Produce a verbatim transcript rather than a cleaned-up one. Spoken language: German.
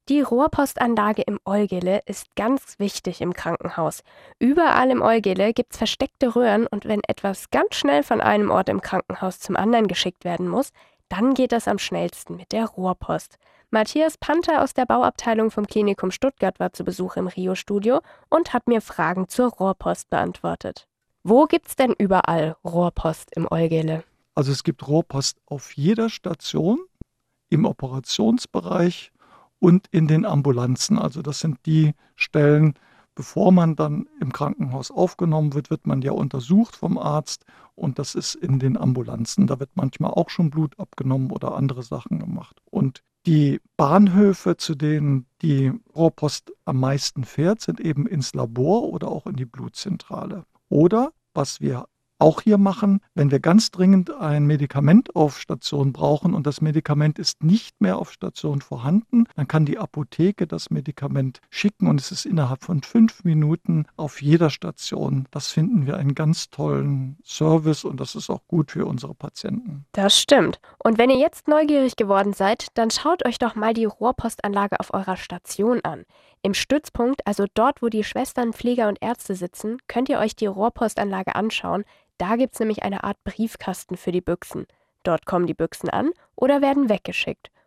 Die Rohrpostanlage im Eugele ist ganz wichtig im Krankenhaus. Überall im Eugele gibt's versteckte Röhren und wenn etwas ganz schnell von einem Ort im Krankenhaus zum anderen geschickt werden muss, dann geht das am schnellsten mit der Rohrpost. Matthias Panther aus der Bauabteilung vom Klinikum Stuttgart war zu Besuch im Rio-Studio und hat mir Fragen zur Rohrpost beantwortet. Wo gibt's denn überall Rohrpost im Eugele? Also es gibt Rohrpost auf jeder Station, im Operationsbereich und in den Ambulanzen. Also das sind die Stellen, bevor man dann im Krankenhaus aufgenommen wird, wird man ja untersucht vom Arzt und das ist in den Ambulanzen. Da wird manchmal auch schon Blut abgenommen oder andere Sachen gemacht. Und die Bahnhöfe, zu denen die Rohrpost am meisten fährt, sind eben ins Labor oder auch in die Blutzentrale. Oder was wir auch hier machen, wenn wir ganz dringend ein Medikament auf Station brauchen und das Medikament ist nicht mehr auf Station vorhanden, dann kann die Apotheke das Medikament schicken und es ist innerhalb von fünf Minuten auf jeder Station. Das finden wir einen ganz tollen Service und das ist auch gut für unsere Patienten. Das stimmt. Und wenn ihr jetzt neugierig geworden seid, dann schaut euch doch mal die Rohrpostanlage auf eurer Station an. Im Stützpunkt, also dort, wo die Schwestern, Pfleger und Ärzte sitzen, könnt ihr euch die Rohrpostanlage anschauen. Da gibt's nämlich eine Art Briefkasten für die Büchsen. Dort kommen die Büchsen an oder werden weggeschickt.